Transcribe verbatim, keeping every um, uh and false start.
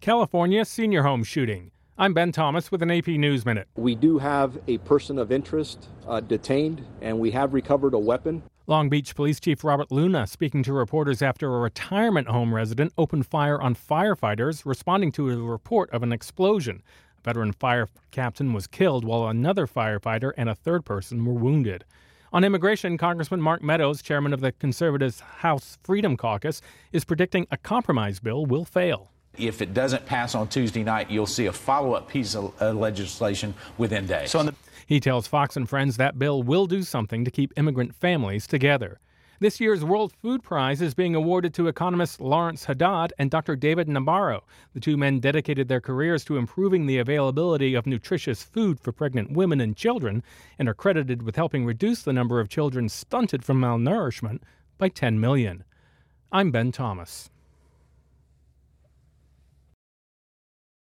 California senior home shooting. I'm Ben Thomas with an A P News Minute. We do have a person of interest uh, detained, and we have recovered a weapon. Long Beach Police Chief Robert Luna speaking to reporters after a retirement home resident opened fire on firefighters responding to a report of an explosion. A veteran fire captain was killed while another firefighter and a third person were wounded. On immigration, Congressman Mark Meadows, chairman of the conservative House Freedom Caucus, is predicting a compromise bill will fail. If it doesn't pass on Tuesday night, you'll see a follow-up piece of uh, legislation within days. So the- he tells Fox and Friends that bill will do something to keep immigrant families together. This year's World Food Prize is being awarded to economists Lawrence Haddad and Doctor David Nabarro. The two men dedicated their careers to improving the availability of nutritious food for pregnant women and children and are credited with helping reduce the number of children stunted from malnourishment by ten million. I'm Ben Thomas.